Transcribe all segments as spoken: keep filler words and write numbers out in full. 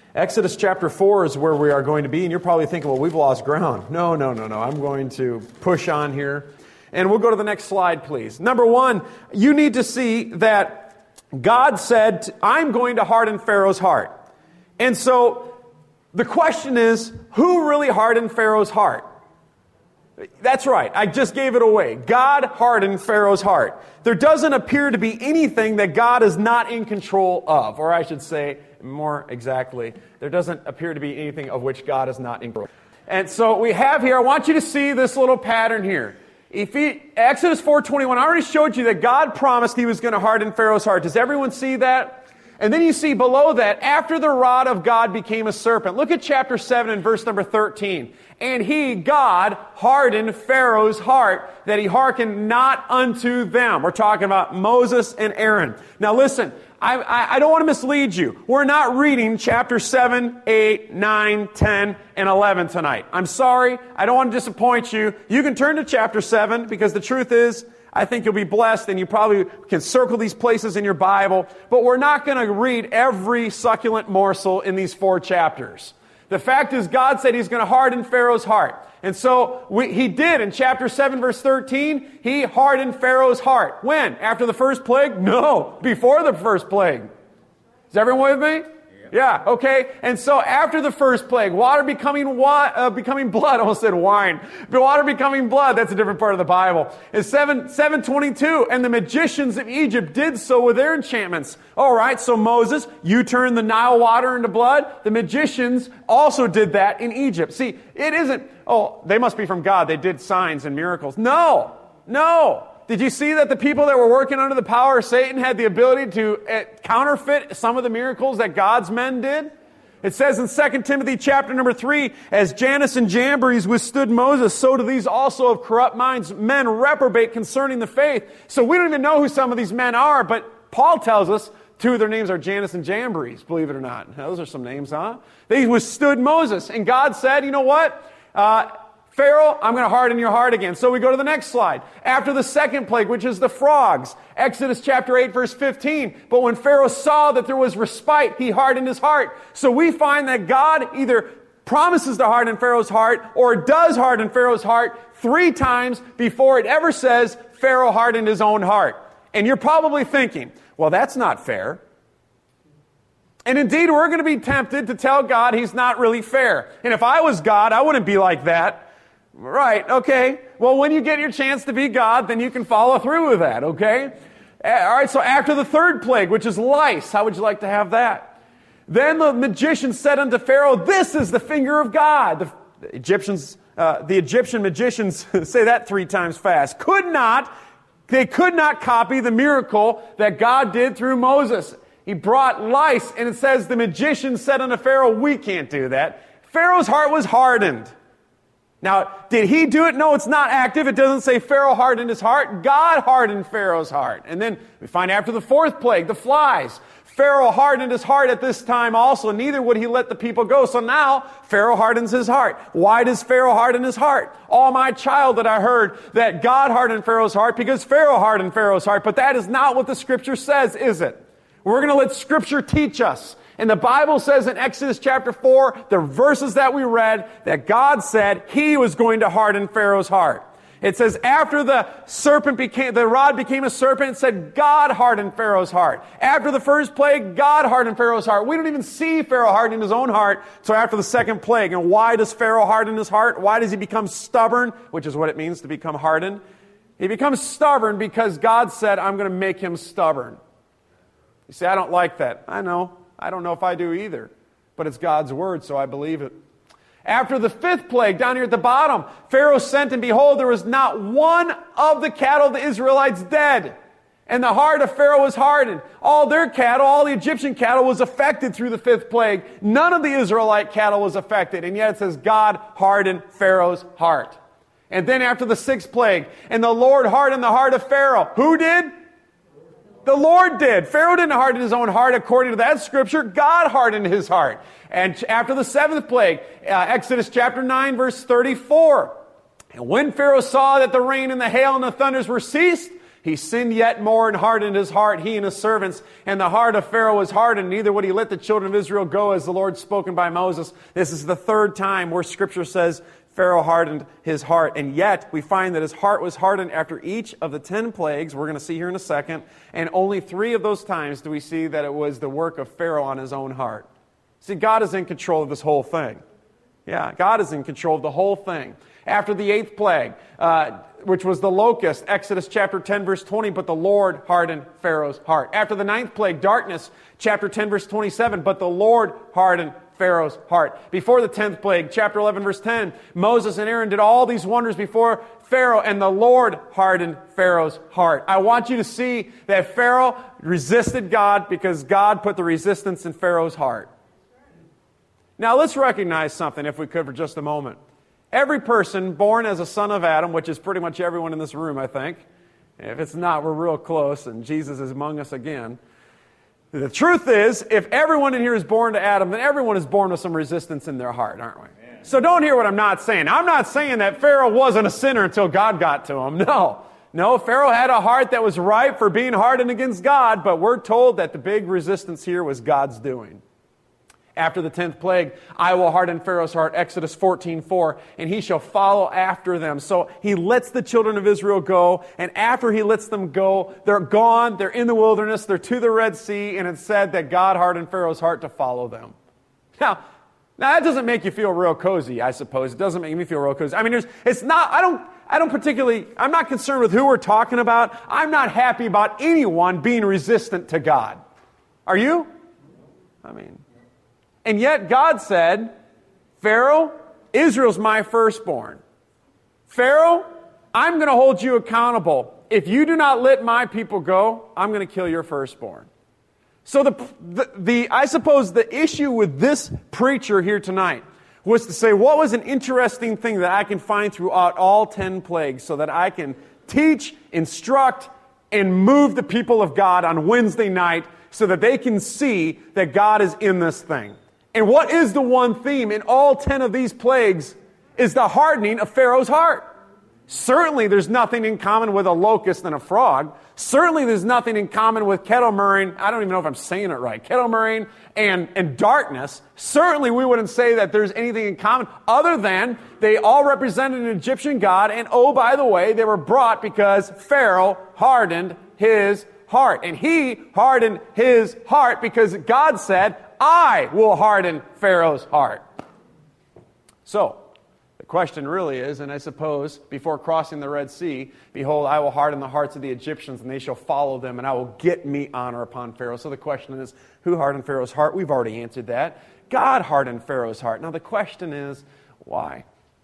Exodus chapter four is where we are going to be, and you're probably thinking, well, we've lost ground. No, no, no, no. I'm going to push on here. And we'll go to the next slide, please. Number one, you need to see that God said, I'm going to harden Pharaoh's heart. And so the question is, who really hardened Pharaoh's heart? That's right. I just gave it away. God hardened Pharaoh's heart. There doesn't appear to be anything that God is not in control of. Or I should say, more exactly, there doesn't appear to be anything of which God is not in control. And so we have here, I want you to see this little pattern here. If he, Exodus four twenty-one, I already showed you that God promised He was going to harden Pharaoh's heart. Does everyone see that? And then you see below that, after the rod of God became a serpent. Look at chapter seven and verse number thirteen. And He, God, hardened Pharaoh's heart, that he hearkened not unto them. We're talking about Moses and Aaron. Now listen, I, I, I don't want to mislead you. We're not reading chapter seven, eight, nine, ten, and eleven tonight. I'm sorry. I don't want to disappoint you. You can turn to chapter seven, because the truth is, I think you'll be blessed, and you probably can circle these places in your Bible. But we're not going to read every succulent morsel in these four chapters. The fact is, God said He's going to harden Pharaoh's heart. And so we, He did in chapter seven, verse thirteen. He hardened Pharaoh's heart. When? After the first plague? No, before the first plague. Is everyone with me? Yeah, okay. And so after the first plague, water becoming wa- uh, becoming blood, I almost said wine, but water becoming blood, that's a different part of the Bible. It's seven, seven twenty-two, and the magicians of Egypt did so with their enchantments. All right, so Moses, you turned the Nile water into blood. The magicians also did that in Egypt. See, it isn't, oh, they must be from God. They did signs and miracles. No, no. Did you see that the people that were working under the power of Satan had the ability to uh, counterfeit some of the miracles that God's men did? It says in Second Timothy chapter number three, as Jannes and Jambres withstood Moses, so do these also of corrupt minds, men reprobate concerning the faith. So we don't even know who some of these men are, but Paul tells us two of their names are Jannes and Jambres, believe it or not. Those are some names, huh? They withstood Moses, and God said, you know what? Uh, Pharaoh, I'm going to harden your heart again. So we go to the next slide. After the second plague, which is the frogs, Exodus chapter eight, verse fifteen. But when Pharaoh saw that there was respite, he hardened his heart. So we find that God either promises to harden Pharaoh's heart or does harden Pharaoh's heart three times before it ever says Pharaoh hardened his own heart. And you're probably thinking, well, that's not fair. And indeed, we're going to be tempted to tell God He's not really fair. And if I was God, I wouldn't be like that. Right, okay. Well, when you get your chance to be God, then you can follow through with that, okay? All right, so after the third plague, which is lice, how would you like to have that? Then the magician said unto Pharaoh, this is the finger of God. The Egyptians, uh, the Egyptian magicians, say that three times fast, could not, they could not copy the miracle that God did through Moses. He brought lice, and it says the magician said unto Pharaoh, we can't do that. Pharaoh's heart was hardened. Now, did he do it? No, it's not active. It doesn't say Pharaoh hardened his heart. God hardened Pharaoh's heart. And then we find after the fourth plague, the flies. Pharaoh hardened his heart at this time also. Neither would he let the people go. So now Pharaoh hardens his heart. Why does Pharaoh harden his heart? Oh, my child, that I heard that God hardened Pharaoh's heart because Pharaoh hardened Pharaoh's heart. But that is not what the Scripture says, is it? We're going to let Scripture teach us. And the Bible says in Exodus chapter four, the verses that we read, that God said He was going to harden Pharaoh's heart. It says after the serpent became, the rod became a serpent, it said God hardened Pharaoh's heart. After the first plague, God hardened Pharaoh's heart. We don't even see Pharaoh hardening his own heart until after the second plague. And why does Pharaoh harden his heart? Why does he become stubborn? Which is what it means to become hardened. He becomes stubborn because God said, I'm going to make him stubborn. You say, I don't like that. I know. I don't know if I do either. But it's God's word, so I believe it. After the fifth plague, down here at the bottom, Pharaoh sent, and behold, there was not one of the cattle of the Israelites dead. And the heart of Pharaoh was hardened. All their cattle, all the Egyptian cattle was affected through the fifth plague. None of the Israelite cattle was affected. And yet it says God hardened Pharaoh's heart. And then after the sixth plague, and the Lord hardened the heart of Pharaoh. Who did? The Lord did. Pharaoh didn't harden his own heart according to that scripture. God hardened his heart. And after the seventh plague, uh, Exodus chapter nine, verse thirty-four. And when Pharaoh saw that the rain and the hail and the thunders were ceased, He sinned yet more and hardened his heart, he and his servants. And the heart of Pharaoh was hardened, neither would he let the children of Israel go as the Lord spoken by Moses. This is the third time where Scripture says Pharaoh hardened his heart. And yet we find that his heart was hardened after each of the ten plagues, we're going to see here in a second. And only three of those times do we see that it was the work of Pharaoh on his own heart. See, God is in control of this whole thing. Yeah, God is in control of the whole thing. After the eighth plague, uh, which was the locust, Exodus chapter ten, verse twenty, but the Lord hardened Pharaoh's heart. After the ninth plague, darkness, chapter ten, verse twenty-seven, but the Lord hardened Pharaoh's heart. Before the tenth plague, chapter eleven, verse ten, Moses and Aaron did all these wonders before Pharaoh, and the Lord hardened Pharaoh's heart. I want you to see that Pharaoh resisted God because God put the resistance in Pharaoh's heart. Now let's recognize something, if we could, for just a moment. Every person born as a son of Adam, which is pretty much everyone in this room, I think. If it's not, we're real close, and Jesus is among us again. The truth is, if everyone in here is born to Adam, then everyone is born with some resistance in their heart, aren't we? Amen. So don't hear what I'm not saying. I'm not saying that Pharaoh wasn't a sinner until God got to him. No. No, Pharaoh had a heart that was ripe for being hardened against God, but we're told that the big resistance here was God's doing. After the tenth plague, I will harden Pharaoh's heart, Exodus fourteen four, and he shall follow after them. So he lets the children of Israel go, and after he lets them go, they're gone, they're in the wilderness, they're to the Red Sea, and it's said that God hardened Pharaoh's heart to follow them. Now, now that doesn't make you feel real cozy, I suppose. It doesn't make me feel real cozy. I mean, there's, it's not, I don't, I don't particularly, I'm not concerned with who we're talking about. I'm not happy about anyone being resistant to God. Are you? I mean... And yet God said, Pharaoh, Israel's my firstborn. Pharaoh, I'm going to hold you accountable. If you do not let my people go, I'm going to kill your firstborn. So the, the, the I suppose the issue with this preacher here tonight was to say, what was an interesting thing that I can find throughout all ten plagues so that I can teach, instruct, and move the people of God on Wednesday night so that they can see that God is in this thing. And what is the one theme in all ten of these plagues is the hardening of Pharaoh's heart. Certainly there's nothing in common with a locust and a frog. Certainly there's nothing in common with kettle murrain. I don't even know if I'm saying it right. Kettle murrain and, and darkness. Certainly we wouldn't say that there's anything in common other than they all represented an Egyptian god. And oh, by the way, they were brought because Pharaoh hardened his heart. And he hardened his heart because God said, I will harden Pharaoh's heart. So, the question really is, and I suppose, before crossing the Red Sea, behold, I will harden the hearts of the Egyptians, and they shall follow them, and I will get me honor upon Pharaoh. So the question is, who hardened Pharaoh's heart? We've already answered that. God hardened Pharaoh's heart. Now the question is, why?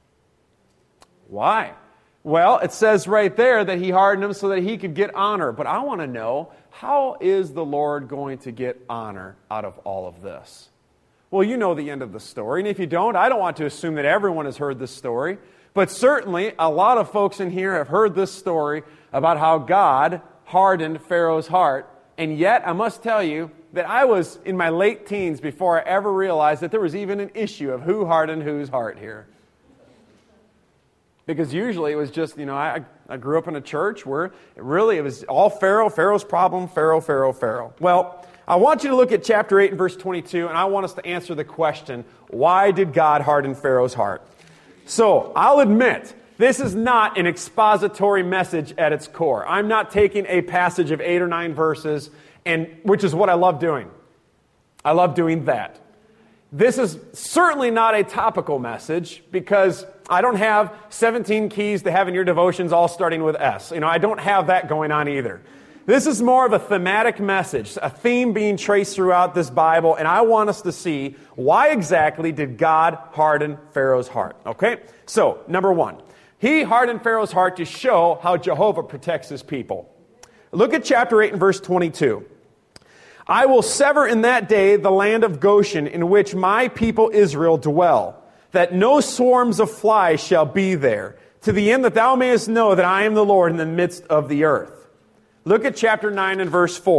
Why? Well, it says right there that he hardened him so that he could get honor. But I want to know, how is the Lord going to get honor out of all of this? Well, you know the end of the story. And if you don't, I don't want to assume that everyone has heard this story. But certainly, a lot of folks in here have heard this story about how God hardened Pharaoh's heart. And yet, I must tell you that I was in my late teens before I ever realized that there was even an issue of who hardened whose heart here. Because usually it was just, you know, I, I grew up in a church where really it was all Pharaoh, Pharaoh's problem, Pharaoh, Pharaoh, Pharaoh. Well, I want you to look at chapter eight and verse twenty-two, and I want us to answer the question, why did God harden Pharaoh's heart? So, I'll admit, this is not an expository message at its core. I'm not taking a passage of eight or nine verses, and which is what I love doing. I love doing that. This is certainly not a topical message because I don't have seventeen keys to having your devotions all starting with S. You know, I don't have that going on either. This is more of a thematic message, a theme being traced throughout this Bible, and I want us to see why exactly did God harden Pharaoh's heart. Okay? So, number one, he hardened Pharaoh's heart to show how Jehovah protects his people. Look at chapter eight and verse twenty-two. I will sever in that day the land of Goshen in which my people Israel dwell, that no swarms of flies shall be there, to the end that thou mayest know that I am the Lord in the midst of the earth. Look at chapter nine and verse four.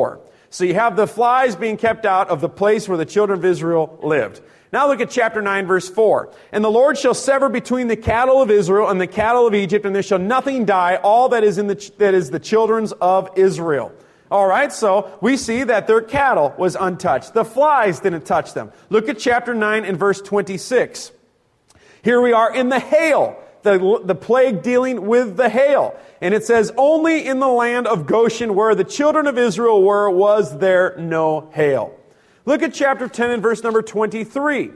So you have the flies being kept out of the place where the children of Israel lived. Now look at chapter nine, verse four. And the Lord shall sever between the cattle of Israel and the cattle of Egypt, and there shall nothing die, all that is in the that is the children's of Israel. All right, so we see that their cattle was untouched. The flies didn't touch them. Look at chapter nine and verse twenty-six. Here we are in the hail, the, the plague dealing with the hail. And it says, only in the land of Goshen where the children of Israel were was there no hail. Look at chapter ten and verse number twenty-three.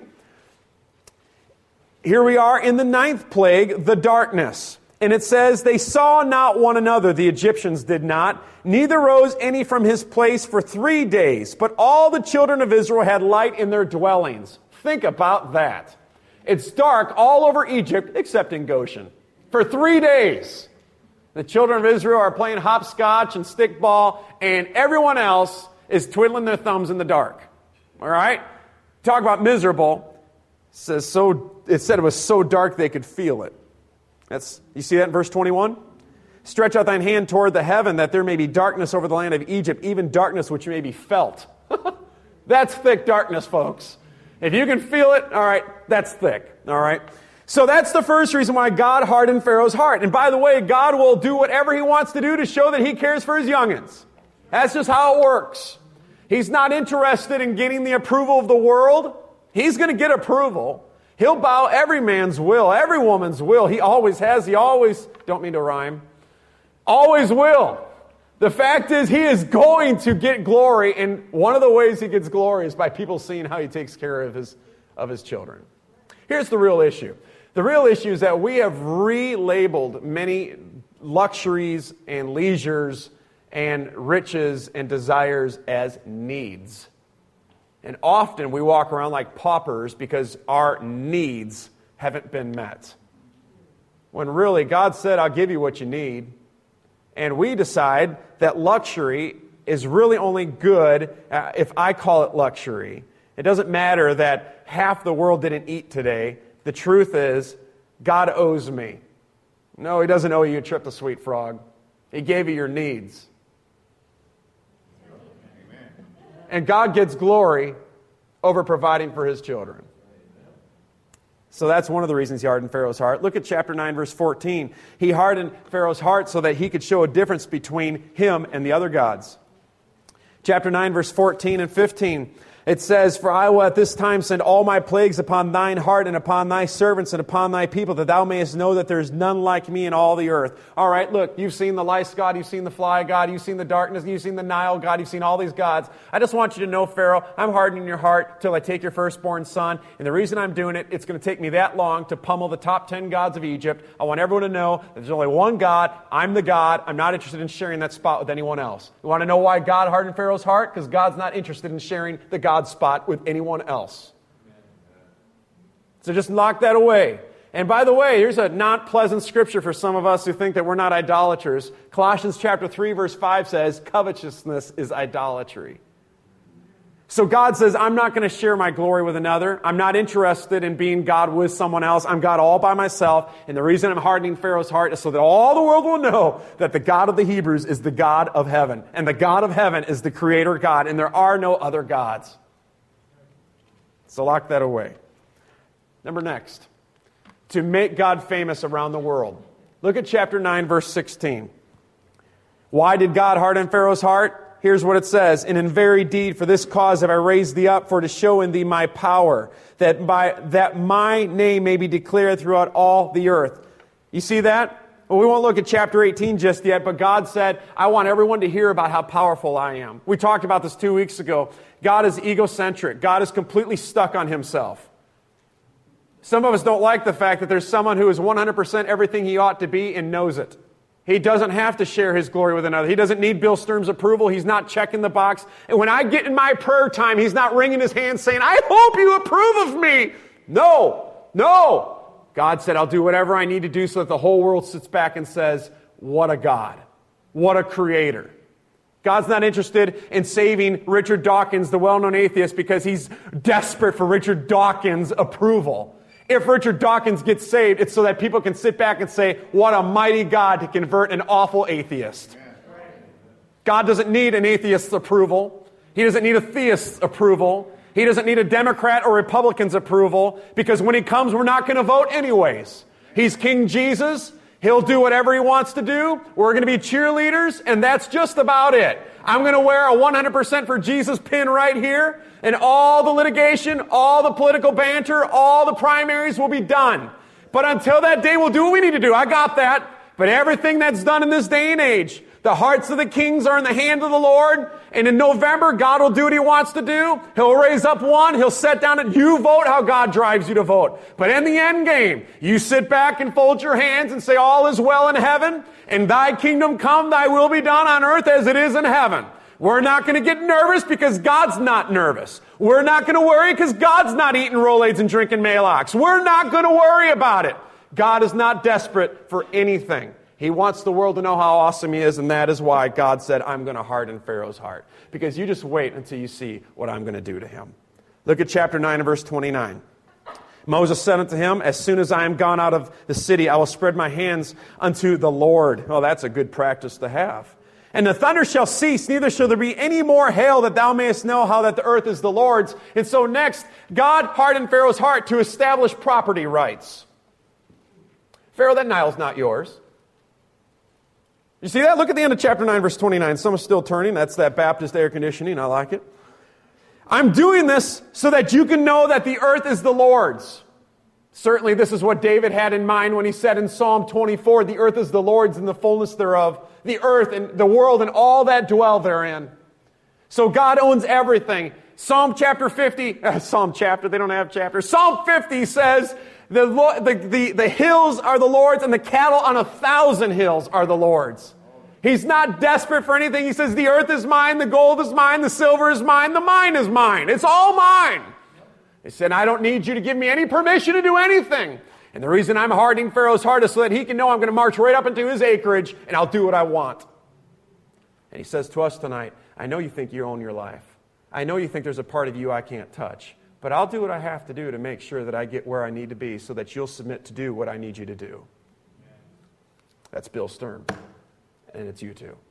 Here we are in the ninth plague, the darkness. And it says, they saw not one another, the Egyptians did not, neither rose any from his place for three days. But all the children of Israel had light in their dwellings. Think about that. It's dark all over Egypt, except in Goshen. For three days. The children of Israel are playing hopscotch and stickball, and everyone else is twiddling their thumbs in the dark. All right? Talk about miserable. It says so. It said it was so dark they could feel it. That's you see that in verse twenty-one? Stretch out thine hand toward the heaven, that there may be darkness over the land of Egypt, even darkness which may be felt. That's thick darkness, folks. If you can feel it, all right, that's thick. All right? So that's the first reason why God hardened Pharaoh's heart. And by the way, God will do whatever he wants to do to show that he cares for his youngins. That's just how it works. He's not interested in getting the approval of the world. He's going to get approval. He'll bow every man's will, every woman's will. He always has. He always, don't mean to rhyme, always will. The fact is, he is going to get glory, and one of the ways he gets glory is by people seeing how he takes care of his, of his children. Here's the real issue. The real issue is that we have relabeled many luxuries and leisures and riches and desires as needs. And often we walk around like paupers because our needs haven't been met. When really God said, I'll give you what you need. And we decide that luxury is really only good uh, if I call it luxury. It doesn't matter that half the world didn't eat today. The truth is, God owes me. No, he doesn't owe you a trip to Sweet Frog. He gave you your needs. And God gets glory over providing for his children. So that's one of the reasons he hardened Pharaoh's heart. Look at chapter nine, verse fourteen. He hardened Pharaoh's heart so that he could show a difference between him and the other gods. Chapter nine, verse fourteen and fifteen. It says, for I will at this time send all my plagues upon thine heart and upon thy servants and upon thy people, that thou mayest know that there is none like me in all the earth. All right, look, you've seen the lice god, you've seen the fly god, you've seen the darkness, you've seen the Nile god, you've seen all these gods. I just want you to know, Pharaoh, I'm hardening your heart till I take your firstborn son. And the reason I'm doing it, it's going to take me that long to pummel the top ten gods of Egypt. I want everyone to know that there's only one God. I'm the God. I'm not interested in sharing that spot with anyone else. You want to know why God hardened Pharaoh's heart? Because God's not interested in sharing the God spot with anyone else. So just knock that away. And by the way, here's a not pleasant scripture for some of us who think that we're not idolaters. Colossians chapter three, verse five says, covetousness is idolatry. So God says, I'm not going to share my glory with another. I'm not interested in being God with someone else. I'm God all by myself. And the reason I'm hardening Pharaoh's heart is so that all the world will know that the God of the Hebrews is the God of heaven. And the God of heaven is the creator God. And there are no other gods. So lock that away. Number next, to make God famous around the world. Look at chapter nine, verse sixteen. Why did God harden Pharaoh's heart? Here's what it says. And in very deed, for this cause have I raised thee up, for to show in thee my power, that by that my name may be declared throughout all the earth. You see that? Well, we won't look at chapter eighteen just yet, but God said, I want everyone to hear about how powerful I am. We talked about this two weeks ago. God is egocentric. God is completely stuck on himself. Some of us don't like the fact that there's someone who is one hundred percent everything he ought to be and knows it. He doesn't have to share his glory with another. He doesn't need Bill Sturm's approval. He's not checking the box. And when I get in my prayer time, he's not wringing his hands saying, I hope you approve of me. No, no. God said, I'll do whatever I need to do so that the whole world sits back and says, what a God. What a creator. God's not interested in saving Richard Dawkins, the well-known atheist, because he's desperate for Richard Dawkins' approval. If Richard Dawkins gets saved, it's so that people can sit back and say, what a mighty God to convert an awful atheist. God doesn't need an atheist's approval. He doesn't need a theist's approval. He doesn't need a Democrat or Republican's approval, because when he comes, we're not going to vote anyways. He's King Jesus. He'll do whatever he wants to do. We're going to be cheerleaders, and that's just about it. I'm going to wear a one hundred percent for Jesus pin right here, and all the litigation, all the political banter, all the primaries will be done. But until that day, we'll do what we need to do. I got that. But everything that's done in this day and age, the hearts of the kings are in the hand of the Lord. And in November, God will do what he wants to do. He'll raise up one. He'll set down and you vote how God drives you to vote. But in the end game, you sit back and fold your hands and say, all is well in heaven, and thy kingdom come, thy will be done on earth as it is in heaven. We're not going to get nervous because God's not nervous. We're not going to worry because God's not eating Rolaids and drinking Maalox. We're not going to worry about it. God is not desperate for anything. He wants the world to know how awesome he is, and that is why God said, I'm going to harden Pharaoh's heart. Because you just wait until you see what I'm going to do to him. Look at chapter nine and verse twenty-nine. Moses said unto him, as soon as I am gone out of the city, I will spread my hands unto the Lord. Well, that's a good practice to have. And the thunder shall cease, neither shall there be any more hail, that thou mayest know how that the earth is the Lord's. And so next, God hardened Pharaoh's heart to establish property rights. Pharaoh, that Nile's not yours. You see that? Look at the end of chapter nine, verse twenty-nine. Some are still turning. That's that Baptist air conditioning. I like it. I'm doing this so that you can know that the earth is the Lord's. Certainly this is what David had in mind when he said in Psalm twenty-four, the earth is the Lord's and the fullness thereof, the earth and the world and all that dwell therein. So God owns everything. Psalm chapter fifty, uh, Psalm chapter, they don't have chapters. Psalm fifty says, the, the, the, the hills are the Lord's and the cattle on a thousand hills are the Lord's. He's not desperate for anything. He says, the earth is mine, the gold is mine, the silver is mine, the mine is mine. It's all mine. He said, I don't need you to give me any permission to do anything. And the reason I'm hardening Pharaoh's heart is so that he can know I'm going to march right up into his acreage and I'll do what I want. And he says to us tonight, I know you think you own your life. I know you think there's a part of you I can't touch. But I'll do what I have to do to make sure that I get where I need to be so that you'll submit to do what I need you to do. That's Bill Stern. And it's you too.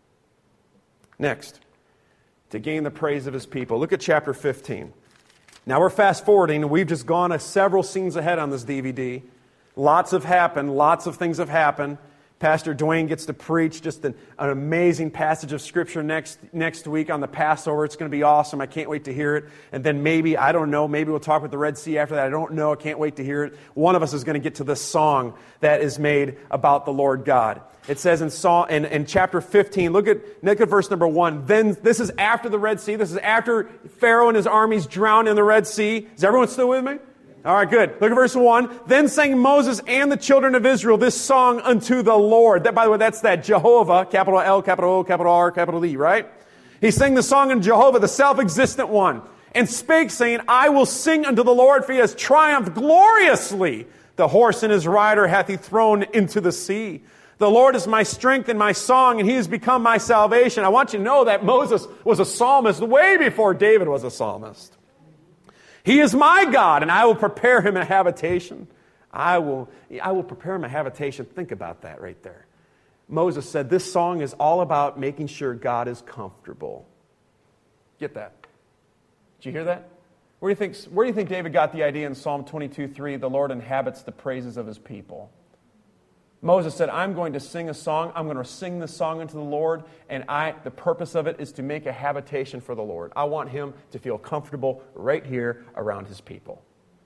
Next, to gain the praise of his people. Look at chapter fifteen. Now we're fast forwarding, and we've just gone a several scenes ahead on this D V D. Lots have happened. Lots of things have happened. Pastor Dwayne gets to preach just an, an amazing passage of Scripture next next week on the Passover. It's going to be awesome. I can't wait to hear it. And then maybe, I don't know, maybe we'll talk with the Red Sea after that. I don't know. I can't wait to hear it. One of us is going to get to this song that is made about the Lord God. It says in, Psalm, in, in chapter fifteen, look at, look at verse number one. Then, this is after the Red Sea. This is after Pharaoh and his armies drowned in the Red Sea. Is everyone still with me? All right, good. Look at verse one. Then sang Moses and the children of Israel this song unto the Lord. That, by the way, that's that Jehovah, capital L, capital O, capital R, capital E, right? He sang the song in Jehovah, the self-existent one, and spake, saying, I will sing unto the Lord, for he has triumphed gloriously. The horse and his rider hath he thrown into the sea. The Lord is my strength and my song, and he has become my salvation. I want you to know that Moses was a psalmist way before David was a psalmist. He is my God, and I will prepare him a habitation. I will, I will prepare him a habitation. Think about that right there. Moses said this song is all about making sure God is comfortable. Get that? Did you hear that? Where do you think, where do you think David got the idea in Psalm twenty-two three, the Lord inhabits the praises of his people? Moses said, I'm going to sing a song. I'm going to sing this song unto the Lord, and I, the purpose of it is to make a habitation for the Lord. I want him to feel comfortable right here around his people.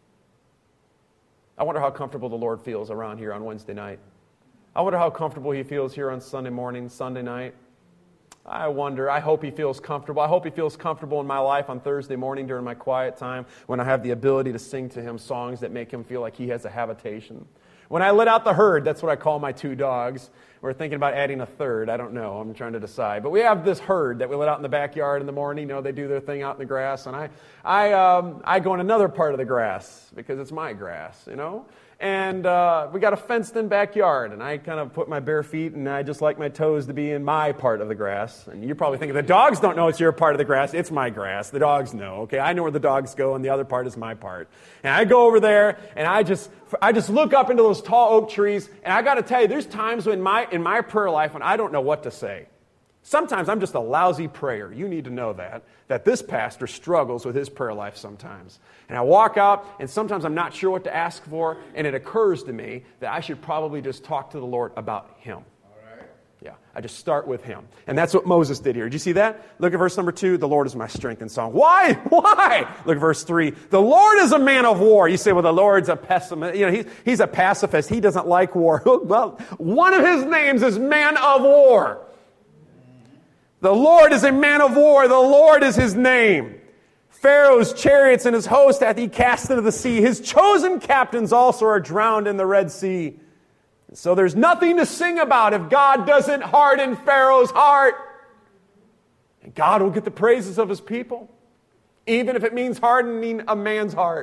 I wonder how comfortable the Lord feels around here on Wednesday night. I wonder how comfortable he feels here on Sunday morning, Sunday night. I wonder. I hope he feels comfortable. I hope he feels comfortable in my life on Thursday morning during my quiet time when I have the ability to sing to him songs that make him feel like he has a habitation. When I let out the herd, that's what I call my two dogs. We're thinking about adding a third. I don't know. I'm trying to decide. But we have this herd that we let out in the backyard in the morning. You know, they do their thing out in the grass. And I I, um, I go in another part of the grass because it's my grass, you know. And uh, we got a fenced-in backyard. And I kind of put my bare feet, and I just like my toes to be in my part of the grass. And you're probably thinking, the dogs don't know it's your part of the grass. It's my grass. The dogs know. Okay, I know where the dogs go, and the other part is my part. And I go over there, and I just I just look up into those tall oak trees. And I got to tell you, there's times when my in my prayer life when I don't know what to say. Sometimes I'm just a lousy prayer. You need to know that, that this pastor struggles with his prayer life sometimes. And I walk out, and sometimes I'm not sure what to ask for, and it occurs to me that I should probably just talk to the Lord about him. Yeah, I just start with him. And that's what Moses did here. Did you see that? Look at verse number two. The Lord is my strength and song. Why? Why? Look at verse three. The Lord is a man of war. You say, well, the Lord's a pessimist. You know, he, he's a pacifist. He doesn't like war. Well, one of his names is man of war. The Lord is a man of war. The Lord is his name. Pharaoh's chariots and his host hath he cast into the sea. His chosen captains also are drowned in the Red Sea. So there's nothing to sing about if God doesn't harden Pharaoh's heart. And God will get the praises of his people, even if it means hardening a man's heart.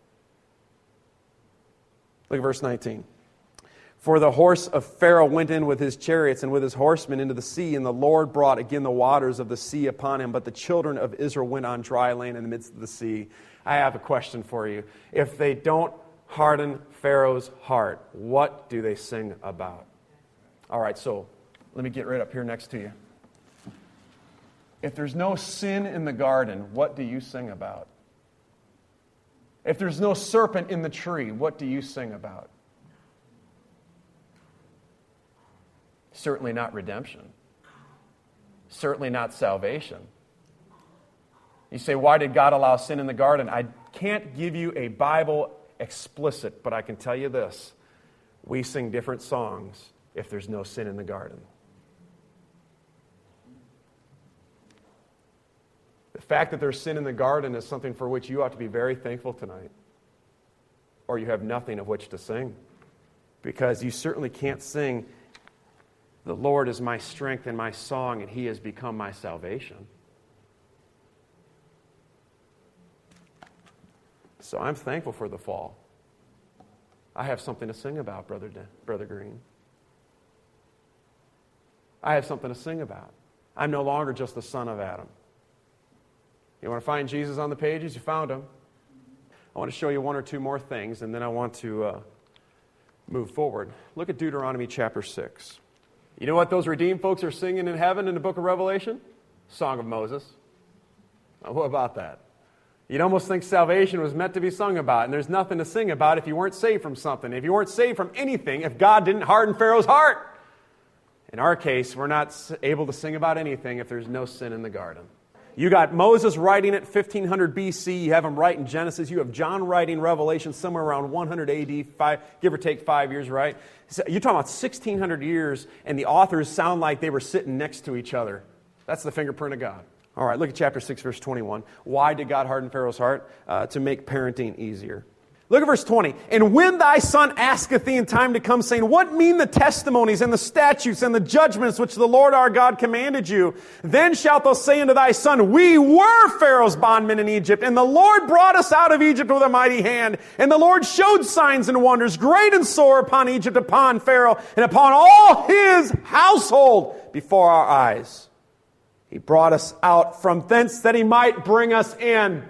Look at verse nineteen. For the horse of Pharaoh went in with his chariots and with his horsemen into the sea, and the Lord brought again the waters of the sea upon him. But the children of Israel went on dry land in the midst of the sea. I have a question for you. If they don't harden Pharaoh's heart, what do they sing about? All right, so let me get right up here next to you. If there's no sin in the garden, what do you sing about? If there's no serpent in the tree, what do you sing about? Certainly not redemption. Certainly not salvation. You say, why did God allow sin in the garden? I can't give you a Bible explicit, but I can tell you this. We sing different songs if there's no sin in the garden. The fact that there's sin in the garden is something for which you ought to be very thankful tonight. Or you have nothing of which to sing. Because you certainly can't sing, the Lord is my strength and my song, and he has become my salvation. So I'm thankful for the fall. I have something to sing about, Brother De- Brother Green. I have something to sing about. I'm no longer just the son of Adam. You want to find Jesus on the pages? You found him. I want to show you one or two more things, and then I want to uh, move forward. Look at Deuteronomy chapter six. You know what those redeemed folks are singing in heaven in the book of Revelation? Song of Moses. Now, what about that? You'd almost think salvation was meant to be sung about, and there's nothing to sing about if you weren't saved from something, if you weren't saved from anything, if God didn't harden Pharaoh's heart. In our case, we're not able to sing about anything if there's no sin in the garden. You got Moses writing it fifteen hundred B C. You have him writing Genesis. You have John writing Revelation somewhere around one hundred A D, five, give or take five years, right? So you're talking about sixteen hundred years, and the authors sound like they were sitting next to each other. That's the fingerprint of God. All right, look at chapter six, verse twenty-one. Why did God harden Pharaoh's heart? Uh, to make parenting easier. Look at verse twenty. And when thy son asketh thee in time to come, saying, what mean the testimonies and the statutes and the judgments which the Lord our God commanded you? Then shalt thou say unto thy son, we were Pharaoh's bondmen in Egypt, and the Lord brought us out of Egypt with a mighty hand. And the Lord showed signs and wonders, great and sore, upon Egypt, upon Pharaoh, and upon all his household before our eyes. He brought us out from thence that he might bring us in.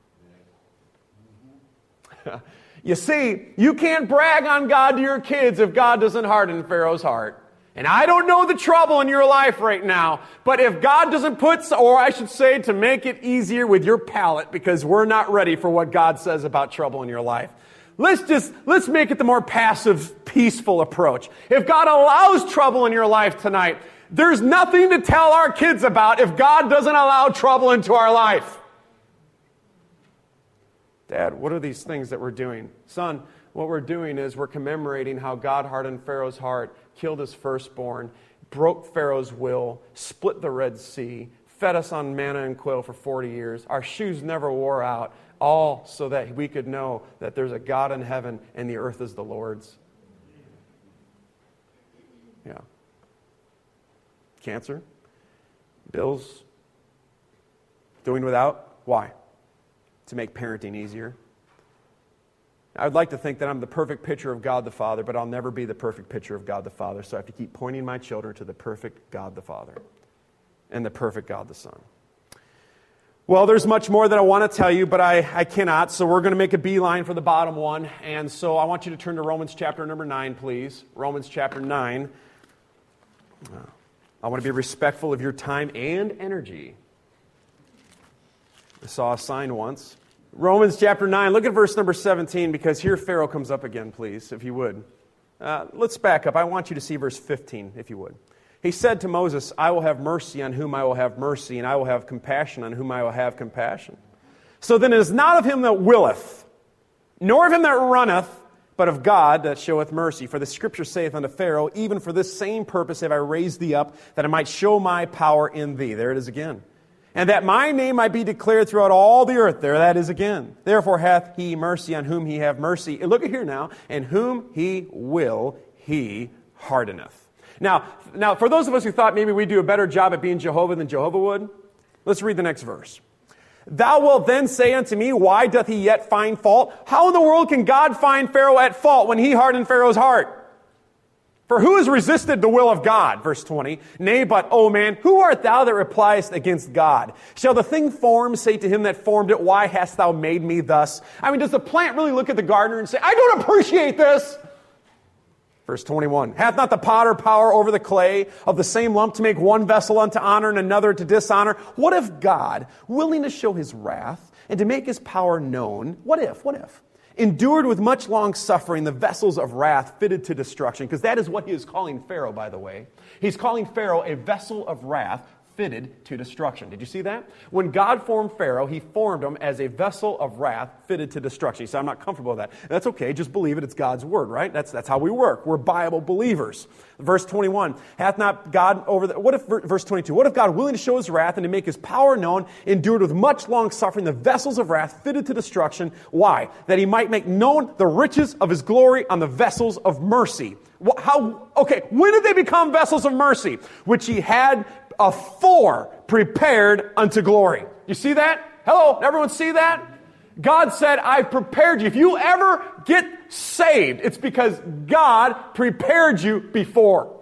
You see, you can't brag on God to your kids if God doesn't harden Pharaoh's heart. And I don't know the trouble in your life right now, but if God doesn't put, or I should say to make it easier with your palate, because we're not ready for what God says about trouble in your life. Let's just, let's make it the more passive, peaceful approach. If God allows trouble in your life tonight, there's nothing to tell our kids about if God doesn't allow trouble into our life. Dad, what are these things that we're doing? Son, what we're doing is we're commemorating how God hardened Pharaoh's heart, killed his firstborn, broke Pharaoh's will, split the Red Sea, fed us on manna and quail for forty years. Our shoes never wore out, all so that we could know that there's a God in heaven and the earth is the Lord's. Yeah. Cancer, bills, doing without. Why? To make parenting easier. I would like to think that I'm the perfect picture of God the Father, but I'll never be the perfect picture of God the Father, so I have to keep pointing my children to the perfect God the Father and the perfect God the Son. Well, there's much more that I want to tell you, but I, I cannot, so we're going to make a beeline for the bottom one, and so I want you to turn to Romans chapter number nine, please. Romans chapter nine. I want to be respectful of your time and energy. I saw a sign once. Romans chapter nine, look at verse number seventeen, because here Pharaoh comes up again, please, if you would. Uh, let's back up. I want you to see verse fifteen, if you would. He said to Moses, I will have mercy on whom I will have mercy, and I will have compassion on whom I will have compassion. So then it is not of him that willeth, nor of him that runneth, but of God that showeth mercy. For the Scripture saith unto Pharaoh, even for this same purpose have I raised thee up, that I might show my power in thee. There it is again. And that my name might be declared throughout all the earth. There that is again. Therefore hath he mercy on whom he have mercy. Look at here now. And whom he will, he hardeneth. Now, now, for those of us who thought maybe we'd do a better job at being Jehovah than Jehovah would, let's read the next verse. Thou wilt then say unto me, why doth he yet find fault? How in the world can God find Pharaoh at fault when he hardened Pharaoh's heart? For who has resisted the will of God? Verse twenty. Nay, but, O man, who art thou that repliest against God? Shall the thing formed say to him that formed it, why hast thou made me thus? I mean, does the plant really look at the gardener and say, I don't appreciate this? Verse twenty-one, hath not the potter power over the clay of the same lump to make one vessel unto honor and another to dishonor? What if God, willing to show his wrath and to make his power known, what if, what if, endured with much long suffering the vessels of wrath fitted to destruction? Because that is what he is calling Pharaoh, by the way. He's calling Pharaoh a vessel of wrath fitted to destruction. Did you see that? When God formed Pharaoh, he formed him as a vessel of wrath fitted to destruction. He said, I'm not comfortable with that. That's okay. Just believe it. It's God's word, right? That's, that's how we work. We're Bible believers. Verse twenty-one, hath not God over the, what if, verse twenty-two, what if God, willing to show his wrath and to make his power known, endured with much long suffering the vessels of wrath fitted to destruction? Why? That he might make known the riches of his glory on the vessels of mercy. How, okay, when did they become vessels of mercy? Which he had afore prepared unto glory. You see that? Hello, everyone see that? God said, I've prepared you. If you ever get saved, it's because God prepared you before.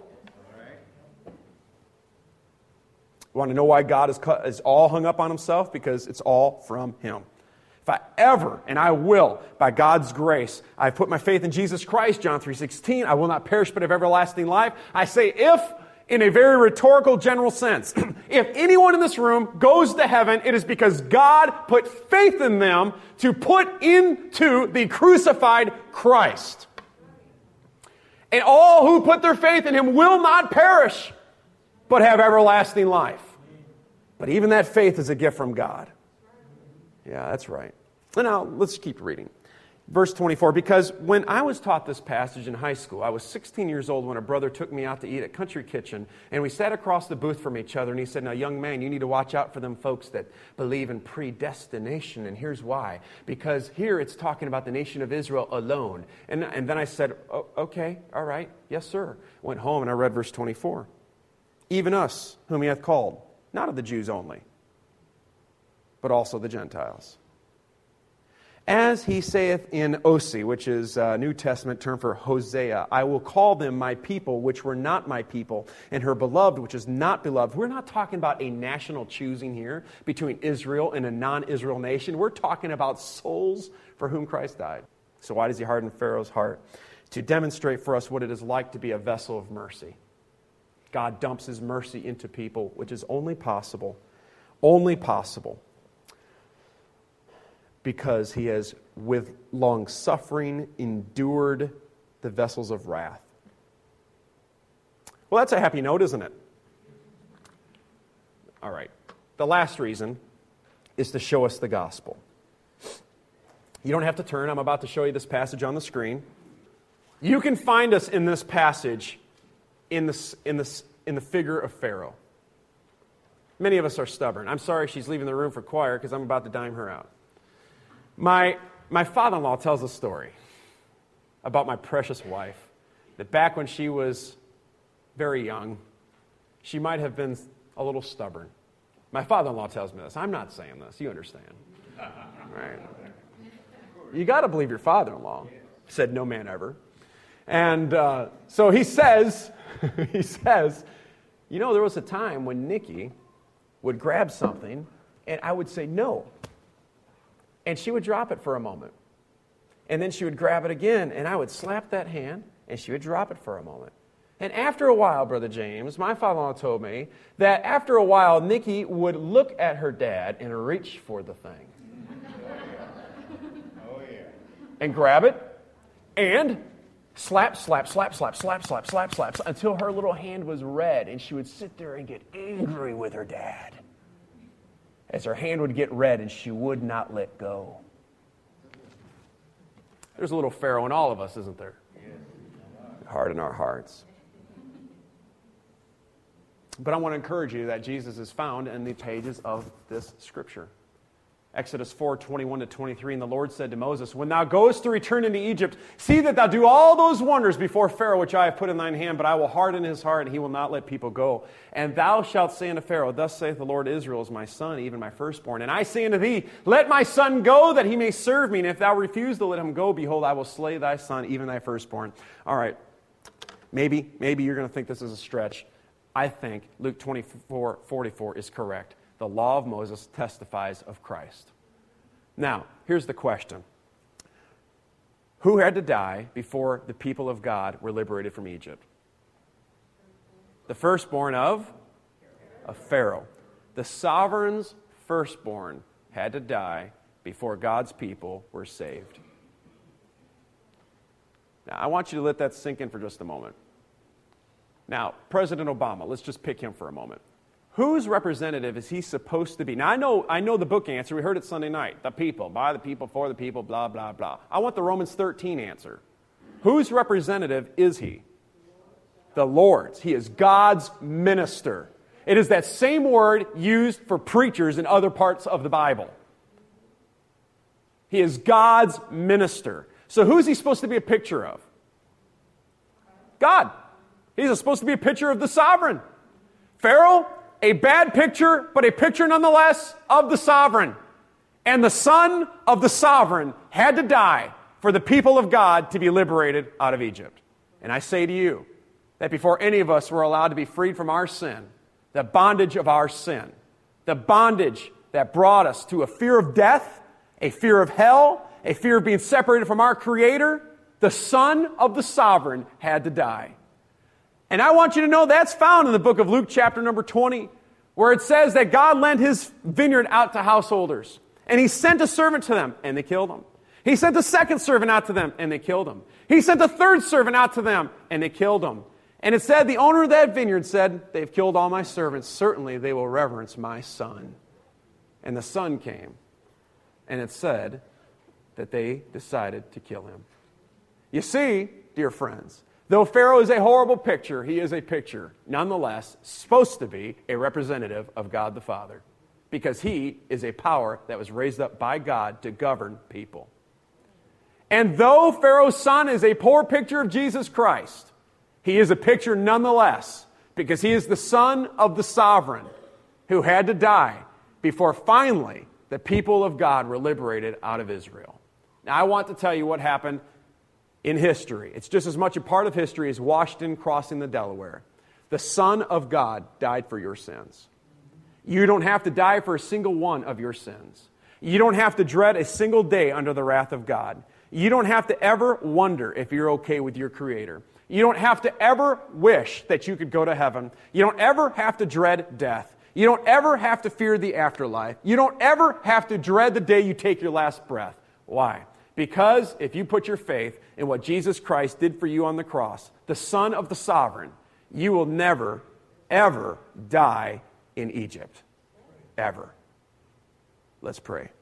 You want to know why God is, cut, is all hung up on himself? Because it's all from him. If I ever, and I will, by God's grace, I've put my faith in Jesus Christ, John three sixteen, I will not perish but have everlasting life. I say if, in a very rhetorical general sense, if anyone in this room goes to heaven, it is because God put faith in them to put into the crucified Christ. And all who put their faith in him will not perish, but have everlasting life. But even that faith is a gift from God. Yeah, that's right. And now, let's keep reading. Verse twenty-four, because when I was taught this passage in high school, I was sixteen years old when a brother took me out to eat at Country Kitchen, and we sat across the booth from each other, and he said, now, young man, you need to watch out for them folks that believe in predestination, and here's why. Because here it's talking about the nation of Israel alone. And, and then I said, oh, okay, all right, yes, sir. Went home, and I read verse twenty-four. Even us, whom he hath called, not of the Jews only, but also the Gentiles. As he saith in Osee, which is a New Testament term for Hosea, I will call them my people, which were not my people, and her beloved, which is not beloved. We're not talking about a national choosing here between Israel and a non-Israel nation. We're talking about souls for whom Christ died. So why does he harden Pharaoh's heart? To demonstrate for us what it is like to be a vessel of mercy. God dumps his mercy into people, which is only possible, only possible, because he has, with long suffering, endured the vessels of wrath. Well, that's a happy note, isn't it? All right. The last reason is to show us the gospel. You don't have to turn. I'm about to show you this passage on the screen. You can find us in this passage in the, in the, in the figure of Pharaoh. Many of us are stubborn. I'm sorry she's leaving the room for choir because I'm about to dime her out. My, my father-in-law tells a story about my precious wife, that back when she was very young, she might have been a little stubborn. My father-in-law tells me this. I'm not saying this. You understand. Right? You got to believe your father-in-law. Said no man ever. And uh, so he says, he says, you know, there was a time when Nikki would grab something, and I would say no. And she would drop it for a moment. And then she would grab it again, and I would slap that hand, and she would drop it for a moment. And after a while, Brother James, my father-in-law told me that after a while, Nikki would look at her dad and reach for the thing. Oh, yeah. And grab it and slap, slap, slap, slap, slap, slap, slap, slap, slap, until her little hand was red, and she would sit there and get angry with her dad as her hand would get red and she would not let go. There's a little Pharaoh in all of us, isn't there? Hard in our hearts. But I want to encourage you that Jesus is found in the pages of this scripture. Exodus four, twenty-one to twenty-three, and the Lord said to Moses, when thou goest to return into Egypt, see that thou do all those wonders before Pharaoh, which I have put in thine hand, but I will harden his heart, and he will not let people go. And thou shalt say unto Pharaoh, thus saith the Lord, Israel is my son, even my firstborn. And I say unto thee, let my son go, that he may serve me. And if thou refuse to let him go, behold, I will slay thy son, even thy firstborn. All right, maybe, maybe you're going to think this is a stretch. I think Luke twenty-four, forty-four is correct. The law of Moses testifies of Christ. Now, here's the question. Who had to die before the people of God were liberated from Egypt? The firstborn of? Of Pharaoh. The sovereign's firstborn had to die before God's people were saved. Now, I want you to let that sink in for just a moment. Now, President Obama, let's just pick him for a moment. Whose representative is he supposed to be? Now, I know I know the book answer. We heard it Sunday night. The people, by the people, for the people, blah, blah, blah. I want the Romans thirteen answer. Whose representative is he? The Lord's. He is God's minister. It is that same word used for preachers in other parts of the Bible. He is God's minister. So who's he supposed to be a picture of? God. He's supposed to be a picture of the sovereign. Pharaoh, a bad picture, but a picture nonetheless of the sovereign. And the son of the sovereign had to die for the people of God to be liberated out of Egypt. And I say to you that before any of us were allowed to be freed from our sin, the bondage of our sin, the bondage that brought us to a fear of death, a fear of hell, a fear of being separated from our Creator, the son of the sovereign had to die. And I want you to know that's found in the book of Luke chapter number twenty, where it says that God lent his vineyard out to householders. And he sent a servant to them, and they killed him. He sent a second servant out to them, and they killed him. He sent a third servant out to them, and they killed him. And it said, the owner of that vineyard said, they've killed all my servants. Certainly they will reverence my son. And the son came, and it said that they decided to kill him. You see, dear friends, though Pharaoh is a horrible picture, he is a picture, nonetheless, supposed to be a representative of God the Father, because he is a power that was raised up by God to govern people. And though Pharaoh's son is a poor picture of Jesus Christ, he is a picture nonetheless, because he is the son of the sovereign who had to die before finally the people of God were liberated out of Israel. Now, I want to tell you what happened in history. It's just as much a part of history as Washington crossing the Delaware. The Son of God died for your sins. You don't have to die for a single one of your sins. You don't have to dread a single day under the wrath of God. You don't have to ever wonder if you're okay with your Creator. You don't have to ever wish that you could go to heaven. You don't ever have to dread death. You don't ever have to fear the afterlife. You don't ever have to dread the day you take your last breath. Why? Because if you put your faith in what Jesus Christ did for you on the cross, the Son of the Sovereign, you will never, ever die in Egypt. Ever. Let's pray.